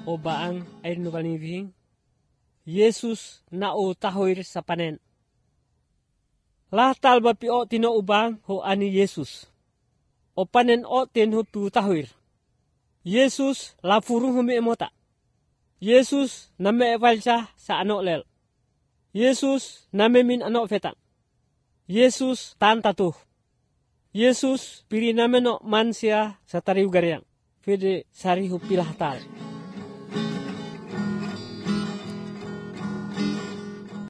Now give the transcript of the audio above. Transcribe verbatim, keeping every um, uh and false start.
o baang ay nubalibing. Yesus na o tahoy sa panen. Latal bapi o tinoubang ho ani Yesus. O panen o ten ho tu tahoy. Yesus la furung humi emota. Yesus name evalsa sa ano lel. Yesus name min ano feta. Yesus tan tatu. Yesus pili name no mansya sa tariu garyang. Pwede sari ho pilah tal.